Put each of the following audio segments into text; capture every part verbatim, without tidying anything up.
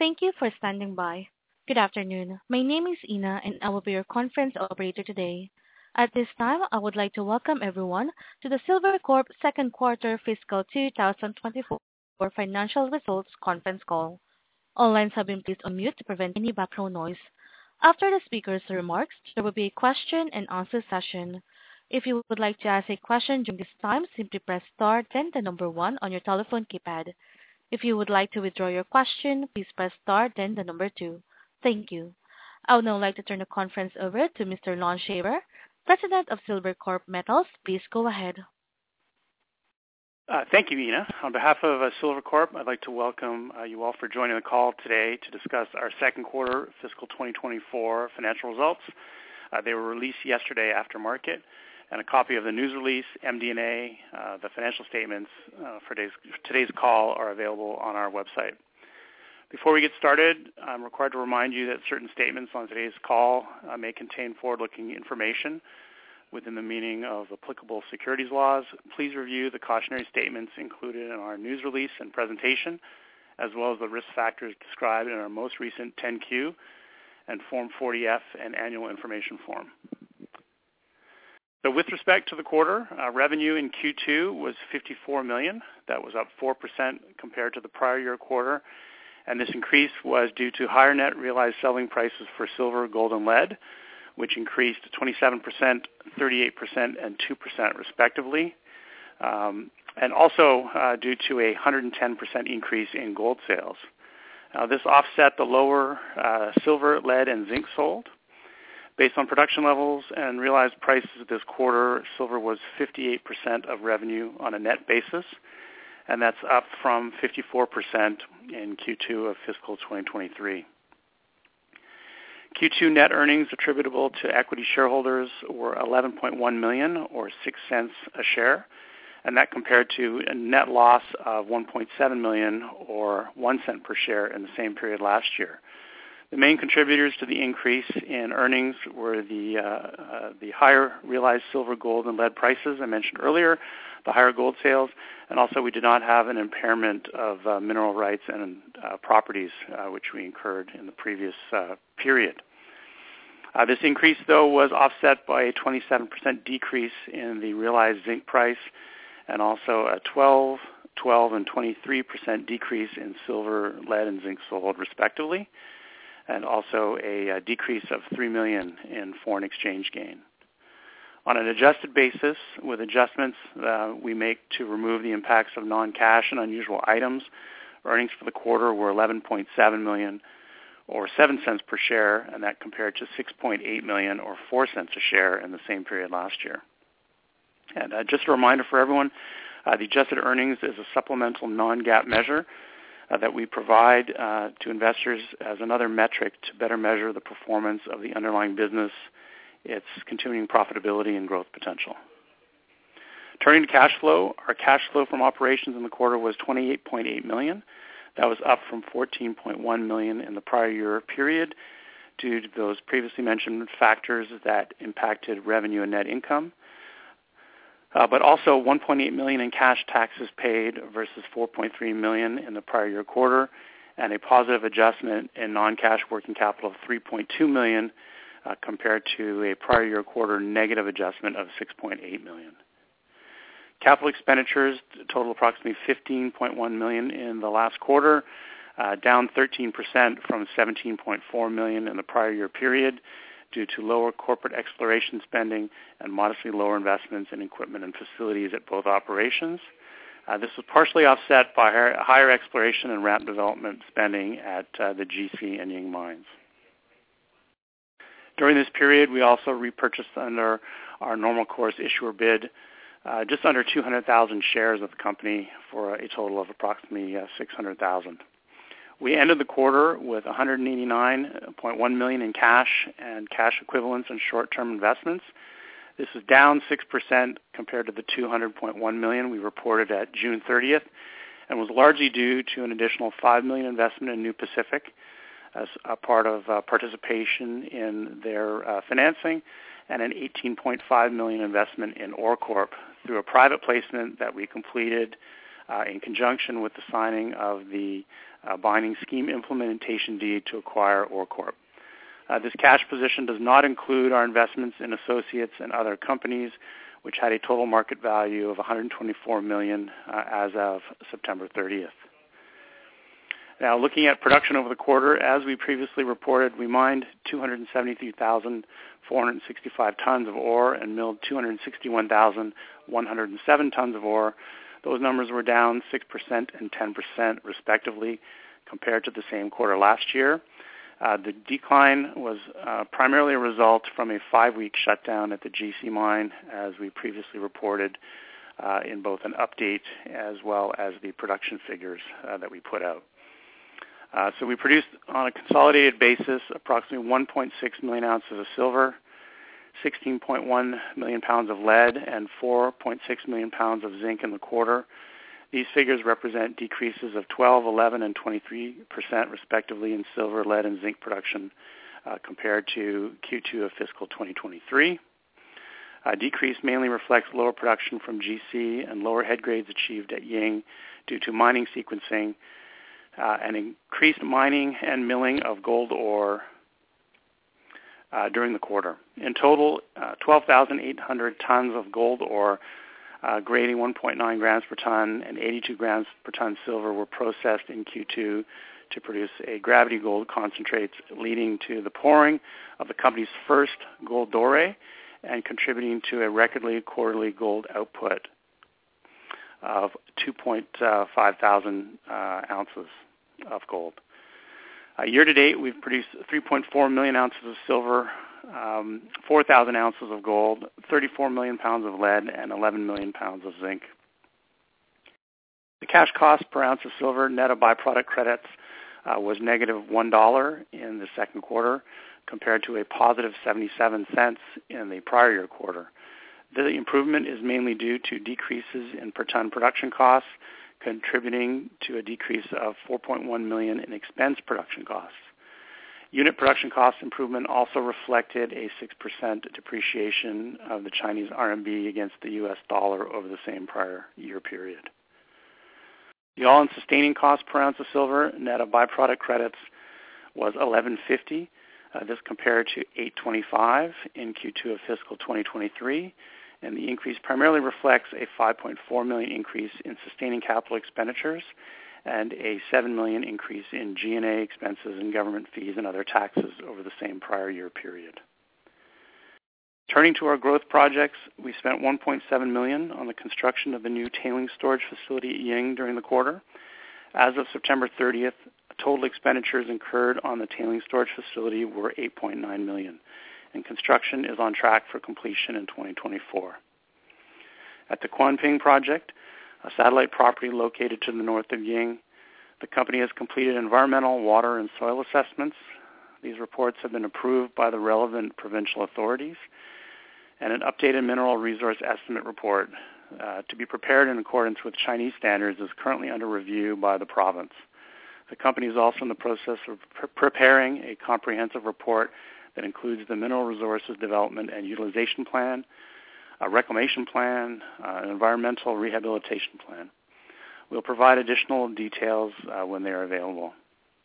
Thank you for standing by. Good afternoon. My name is Ina, and I will be your conference operator today. At this time, I would like to welcome everyone to the Silvercorp second quarter fiscal two thousand twenty-four financial results conference call. All lines have been placed on mute to prevent any background noise. After the speaker's remarks, there will be a question and answer session. If you would like to ask a question during this time, simply press star then the number one on your telephone keypad. If you would like to withdraw your question, please press star then the number two. Thank you. I would now like to turn the conference over to Mister Lon Shaver, President of Silvercorp Metals. Please go ahead. Uh, thank you, Ina. On behalf of uh, Silvercorp, I'd like to welcome uh, you all for joining the call today to discuss our second quarter fiscal twenty twenty-four financial results. Uh, they were released yesterday after market, and a copy of the news release, M D and A, uh, the financial statements uh, for today's, today's call are available on our website. Before we get started, I'm required to remind you that certain statements on today's call uh, may contain forward-looking information within the meaning of applicable securities laws. Please review the cautionary statements included in our news release and presentation, as well as the risk factors described in our most recent ten Q and Form forty F and Annual Information Form. So with respect to the quarter, uh, revenue in Q two was fifty-four million dollars. That was up four percent compared to the prior year quarter. And this increase was due to higher net realized selling prices for silver, gold, and lead, which increased twenty-seven percent, thirty-eight percent, and two percent respectively. Um, and also uh, due to a one hundred ten percent increase in gold sales. Uh, this offset the lower uh, silver, lead, and zinc sold. Based on production levels and realized prices this quarter, silver was fifty-eight percent of revenue on a net basis, and that's up from fifty-four percent in Q two of fiscal twenty twenty-three. Q two net earnings attributable to equity shareholders were eleven point one million dollars or six cents a share, and that compared to a net loss of one point seven million dollars or one cent per share in the same period last year. The main contributors to the increase in earnings were the uh, uh, the higher realized silver, gold, and lead prices I mentioned earlier, the higher gold sales, and also we did not have an impairment of uh, mineral rights and uh, properties, uh, which we incurred in the previous uh, period. Uh, this increase, though, was offset by a twenty-seven percent decrease in the realized zinc price and also a twelve, twelve, and twenty-three percent decrease in silver, lead, and zinc sold, respectively, and also a, a decrease of three million dollars in foreign exchange gain. On an adjusted basis, with adjustments uh, we make to remove the impacts of non-cash and unusual items, earnings for the quarter were eleven point seven million dollars or seven cents per share, and that compared to six point eight million dollars or four cents a share in the same period last year. And uh, just a reminder for everyone, uh, the adjusted earnings is a supplemental non-GAAP measure Uh, that we provide uh, to investors as another metric to better measure the performance of the underlying business, its continuing profitability and growth potential. Turning to cash flow, our cash flow from operations in the quarter was twenty-eight point eight million dollars. That was up from fourteen point one million dollars in the prior year period due to those previously mentioned factors that impacted revenue and net income. Uh, but also one point eight million dollars in cash taxes paid versus four point three million dollars in the prior year quarter, and a positive adjustment in non-cash working capital of three point two million dollars uh, compared to a prior year quarter negative adjustment of six point eight million dollars. Capital expenditures total approximately fifteen point one million dollars in the last quarter, uh, down thirteen percent from seventeen point four million dollars in the prior year period, due to lower corporate exploration spending and modestly lower investments in equipment and facilities at both operations. Uh, this was partially offset by higher, higher exploration and ramp development spending at uh, the G C and Ying mines. During this period, we also repurchased under our normal course issuer bid uh, just under two hundred thousand shares of the company for a total of approximately uh, six hundred thousand. We ended the quarter with one hundred eighty-nine point one million dollars in cash and cash equivalents and short-term investments. This is down six percent compared to the two hundred point one million dollars we reported at June thirtieth, and was largely due to an additional five million dollars investment in New Pacific as a part of uh, participation in their uh, financing, and an eighteen point five million dollars investment in OreCorp through a private placement that we completed uh, in conjunction with the signing of the uh, binding scheme implementation deed to acquire OreCorp. Uh, this cash position does not include our investments in associates and other companies, which had a total market value of one hundred twenty-four million dollars uh, as of September thirtieth. Now, looking at production over the quarter, as we previously reported, we mined two hundred seventy-three thousand four hundred sixty-five tons of ore and milled two hundred sixty-one thousand one hundred seven tons of ore. Those numbers were down six percent and ten percent respectively compared to the same quarter last year. Uh, the decline was uh, primarily a result from a five-week shutdown at the G C mine, as we previously reported uh, in both an update as well as the production figures uh, that we put out. Uh, so we produced on a consolidated basis approximately one point six million ounces of silver, sixteen point one million pounds of lead, and four point six million pounds of zinc in the quarter. These figures represent decreases of twelve, eleven, and twenty-three percent respectively in silver, lead, and zinc production uh, compared to Q two of fiscal twenty twenty-three. Uh, decrease mainly reflects lower production from G C and lower head grades achieved at Ying due to mining sequencing uh, and increased mining and milling of gold ore uh, during the quarter. In total, uh, twelve thousand eight hundred tons of gold ore Uh, grading one point nine grams per ton and eighty-two grams per ton silver were processed in Q two to produce a gravity gold concentrates, leading to the pouring of the company's first gold doré and contributing to a recordly quarterly gold output of two point five thousand uh, ounces of gold. Uh, year to date, we've produced three point four million ounces of silver, um, four thousand ounces of gold, thirty-four million pounds of lead, and eleven million pounds of zinc. The cash cost per ounce of silver net of byproduct credits uh, was negative one dollar in the second quarter compared to a positive seventy-seven cents in the prior year quarter. The improvement is mainly due to decreases in per ton production costs, contributing to a decrease of four point one million dollars in expense production costs. Unit production cost improvement also reflected a six percent depreciation of the Chinese R M B against the U S dollar over the same prior year period. The all-in sustaining cost per ounce of silver net of byproduct credits was eleven fifty. Uh, this compared to eight twenty-five in Q two of fiscal twenty twenty-three. And the increase primarily reflects a five point four million dollars increase in sustaining capital expenditures and a seven million dollars increase in G and A expenses and government fees and other taxes over the same prior year period. Turning to our growth projects, we spent one point seven million dollars on the construction of the new tailings storage facility at Ying during the quarter. As of September thirtieth, total expenditures incurred on the tailings storage facility were eight point nine million dollars. And construction is on track for completion in twenty twenty-four. At the Quanping project, a satellite property located to the north of Ying, the company has completed environmental, water, and soil assessments. These reports have been approved by the relevant provincial authorities, and an updated mineral resource estimate report uh, to be prepared in accordance with Chinese standards is currently under review by the province. The company is also in the process of pre- preparing a comprehensive report that includes the Mineral Resources Development and Utilization Plan, a reclamation plan, uh, an environmental rehabilitation plan. We'll provide additional details uh, when they are available.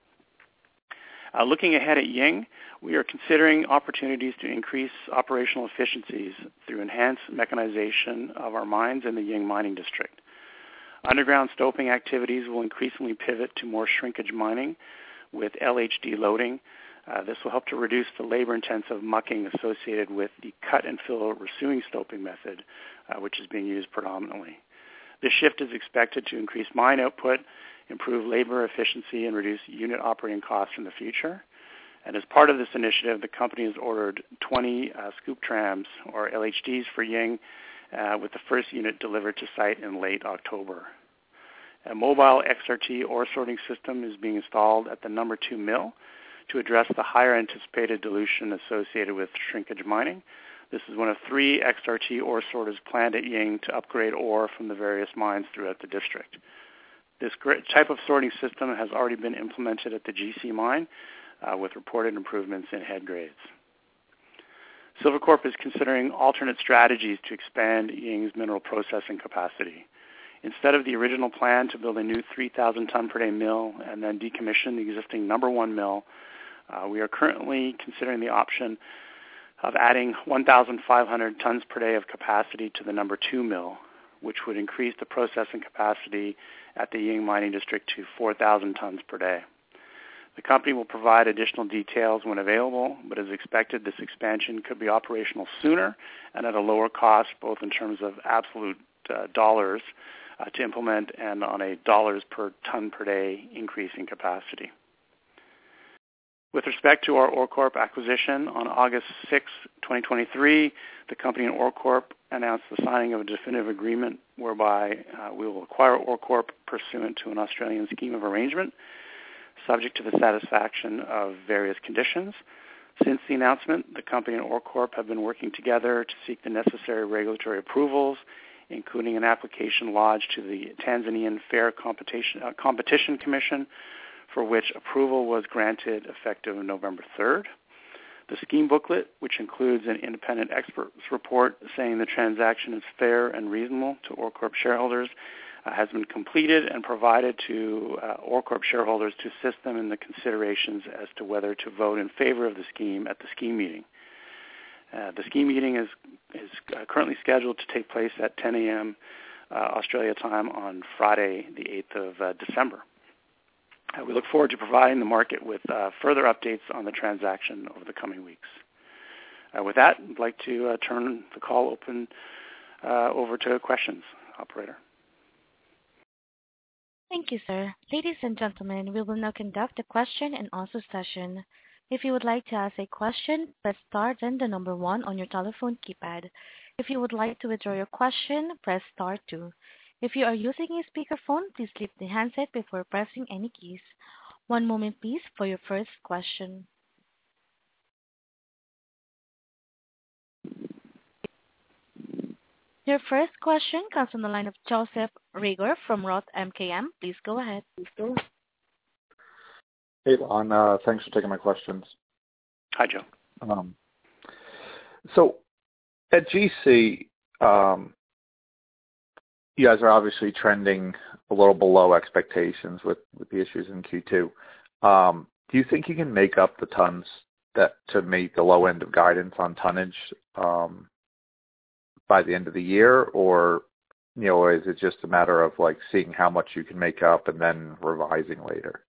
Uh, looking ahead at Ying, we are considering opportunities to increase operational efficiencies through enhanced mechanization of our mines in the Ying mining district. Underground stoping activities will increasingly pivot to more shrinkage mining with L H D loading. Uh, this will help to reduce the labor-intensive mucking associated with the cut-and-fill rescuing stoping method, uh, which is being used predominantly. This shift is expected to increase mine output, improve labor efficiency, and reduce unit operating costs in the future. And as part of this initiative, the company has ordered twenty uh, scoop trams, or L H Ds, for Ying, uh, with the first unit delivered to site in late October. A mobile X R T ore sorting system is being installed at the number two mill to address the higher anticipated dilution associated with shrinkage mining. This is one of three X R T ore sorters planned at Ying to upgrade ore from the various mines throughout the district. This type of sorting system has already been implemented at the G C mine uh, with reported improvements in head grades. Silvercorp is considering alternate strategies to expand Ying's mineral processing capacity. Instead of the original plan to build a new three thousand ton per day mill and then decommission the existing number one mill, uh, we are currently considering the option of adding one thousand five hundred tons per day of capacity to the number two mill, which would increase the processing capacity at the Ying Mining District to four thousand tons per day. The company will provide additional details when available, but as expected, this expansion could be operational sooner and at a lower cost, both in terms of absolute uh, dollars uh, to implement and on a dollars per ton per day increase in capacity. With respect to our OreCorp acquisition, on August sixth, twenty twenty-three, the company and OreCorp announced the signing of a definitive agreement whereby uh, we will acquire OreCorp pursuant to an Australian scheme of arrangement, subject to the satisfaction of various conditions. Since the announcement, the company and OreCorp have been working together to seek the necessary regulatory approvals, including an application lodged to the Tanzanian Fair Competition, uh, Competition Commission, for which approval was granted effective November third. The scheme booklet, which includes an independent expert's report saying the transaction is fair and reasonable to OreCorp shareholders, uh, has been completed and provided to uh, OreCorp shareholders to assist them in the considerations as to whether to vote in favor of the scheme at the scheme meeting. Uh, the scheme meeting is, is uh, currently scheduled to take place at ten a.m. Uh, Australia time on Friday, the eighth of uh, December. Uh, we look forward to providing the market with uh, further updates on the transaction over the coming weeks. Uh, with that, I'd like to uh, turn the call open uh, over to questions. Operator. Thank you, sir. Ladies and gentlemen, we will now conduct a question and answer session. If you would like to ask a question, press star then the number one on your telephone keypad. If you would like to withdraw your question, press star two. If you are using a speakerphone, please lift the handset before pressing any keys. One moment, please, for your first question. Your first question comes from the line of Joseph Reagor from Roth M K M. Please go ahead. Hey, Lon. Uh, thanks for taking my questions. Hi, Joe. Um, so at G C, um, you guys are obviously trending a little below expectations with, with the issues in Q two. Um, do you think you can make up the tons that to meet the low end of guidance on tonnage um, by the end of the year, or you know, is it just a matter of like seeing how much you can make up and then revising later?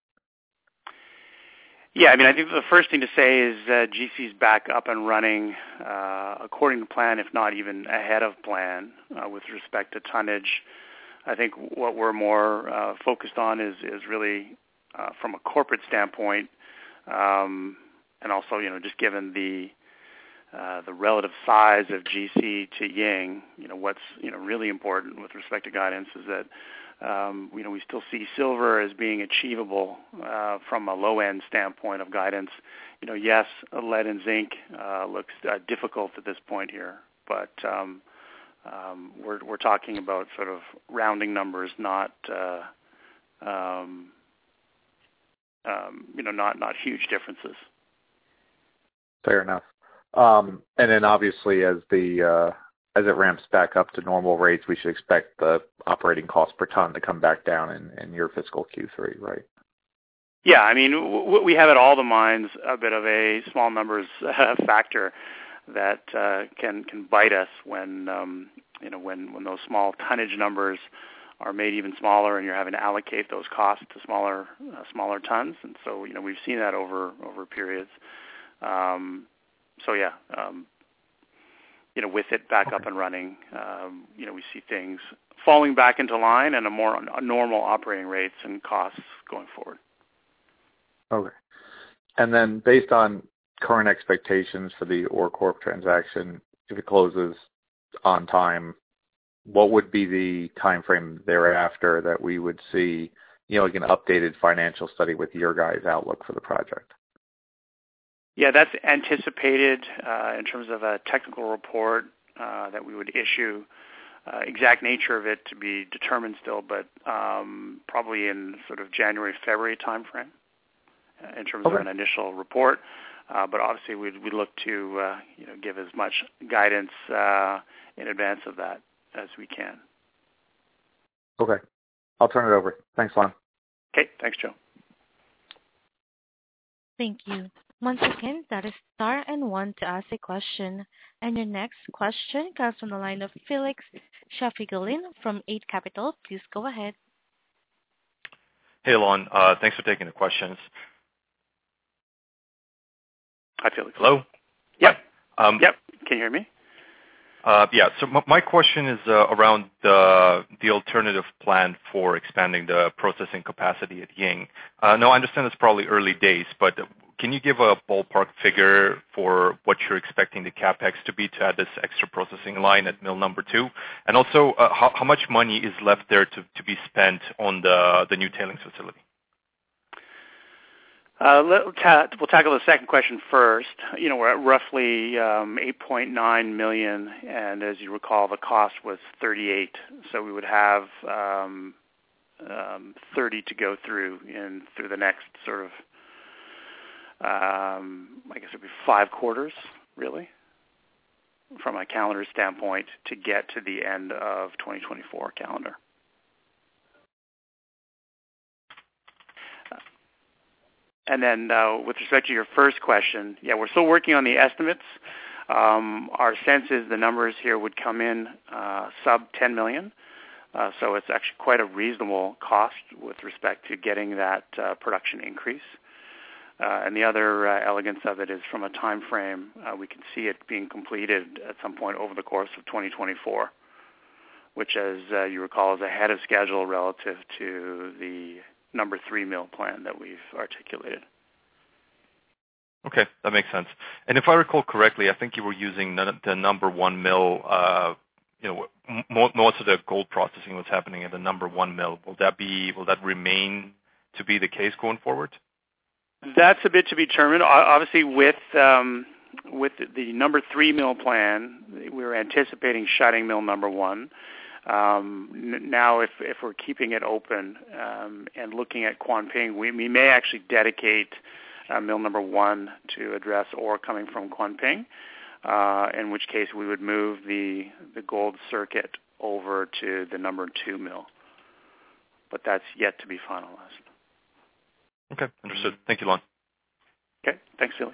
Yeah, I mean, I think the first thing to say is uh, G C's back up and running uh, according to plan, if not even ahead of plan, uh, with respect to tonnage. I think what we're more uh, focused on is is really uh, from a corporate standpoint, um, and also, you know, just given the uh, the relative size of G C to Ying, you know, what's you know really important with respect to guidance is that Um, you know, we still see silver as being achievable uh, from a low-end standpoint of guidance. You know, yes, lead and zinc uh, looks uh, difficult at this point here, but um, um, we're we're talking about sort of rounding numbers, not uh, um, um, you know, not not huge differences. Fair enough. Um, and then obviously, as the uh, as it ramps back up to normal rates, we should expect the operating cost per ton to come back down in, in your fiscal Q three, right? Yeah, I mean, w- we have at all the mines a bit of a small numbers uh, factor that uh, can can bite us when um, you know when, when those small tonnage numbers are made even smaller, and you're having to allocate those costs to smaller uh, smaller tons. And so you know we've seen that over over periods. Um, so yeah. Um, You know, with it back okay. up and running, um, you know, we see things falling back into line and a more a normal operating rates and costs going forward. Okay. And then based on current expectations for the OreCorp transaction, if it closes on time, what would be the time frame thereafter that we would see, you know, like an updated financial study with your guys' outlook for the project? Yeah, that's anticipated uh, in terms of a technical report uh, that we would issue. Uh, exact nature of it to be determined still, but um, probably in sort of January, February timeframe uh, in terms okay. of an initial report. Uh, but obviously, we'd, we'd look to uh, you know give as much guidance uh, in advance of that as we can. Okay. I'll turn it over. Thanks, Lon. Okay. Thanks, Joe. Thank you. Once again, that is star and one to ask a question. And your next question comes from the line of Felix Shafigullin from Eight Capital. Please go ahead. Hey, Lon. Uh, thanks for taking the questions. Hi, Felix. Hello? Yep. Hi. Um, yep. Can you hear me? Uh, yeah. So m- my question is uh, around the the alternative plan for expanding the processing capacity at Ying. Uh, no, I understand it's probably early days, but can you give a ballpark figure for what you're expecting the capex to be to add this extra processing line at mill number two? And also, uh, how, how much money is left there to, to be spent on the the new tailings facility? Uh, let, ta- we'll tackle the second question first. You know, we're at roughly um, eight point nine million dollars, and as you recall, the cost was thirty-eight. So we would have um, um, thirty to go through in through the next sort of, um, I guess it would be five quarters, really, from a calendar standpoint, to get to the end of twenty twenty-four calendar. And then uh, with respect to your first question, yeah, we're still working on the estimates. Um, our sense is the numbers here would come in uh, sub ten million dollars. Uh, so it's actually quite a reasonable cost with respect to getting that uh, production increase. Uh, and the other uh, elegance of it is from a time frame, uh, we can see it being completed at some point over the course of twenty twenty-four, which, as uh, you recall, is ahead of schedule relative to the number three mill plan that we've articulated. Okay, that makes sense. And if I recall correctly, I think you were using the number one mill. Uh, you know, m- most of the gold processing was happening at the number one mill. Will that be? Will that remain to be the case going forward? That's a bit to be determined. Obviously, with um, with the number three mill plan, we were anticipating shutting mill number one. Um, n- now, if, if we're keeping it open um, and looking at Quanping, we, we may actually dedicate uh, mill number one to address ore coming from Quanping, uh, in which case we would move the, the gold circuit over to the number two mill. But that's yet to be finalized. Okay, understood. Thank you, Lon. Okay, thanks, Felix.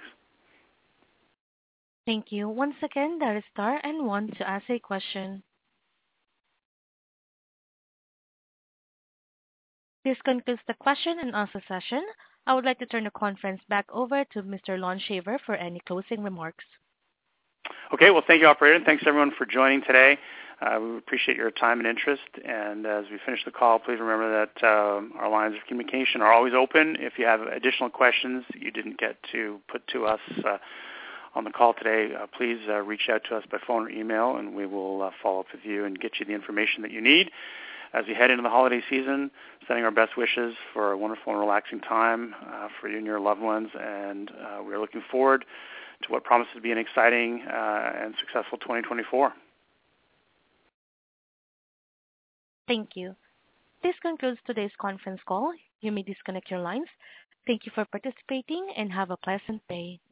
Thank you. Once again, that is star and one to ask a question. This concludes the question and answer session. I would like to turn the conference back over to Mister Lon Shaver for any closing remarks. Okay, well, thank you, operator, and thanks everyone for joining today. Uh, we appreciate your time and interest. And as we finish the call, please remember that um, our lines of communication are always open. If you have additional questions you didn't get to put to us uh, on the call today, uh, please uh, reach out to us by phone or email, and we will uh, follow up with you and get you the information that you need. As we head into the holiday season, sending our best wishes for a wonderful and relaxing time uh, for you and your loved ones, and uh, we're looking forward to what promises to be an exciting uh, and successful twenty twenty-four. Thank you. This concludes today's conference call. You may disconnect your lines. Thank you for participating and have a pleasant day.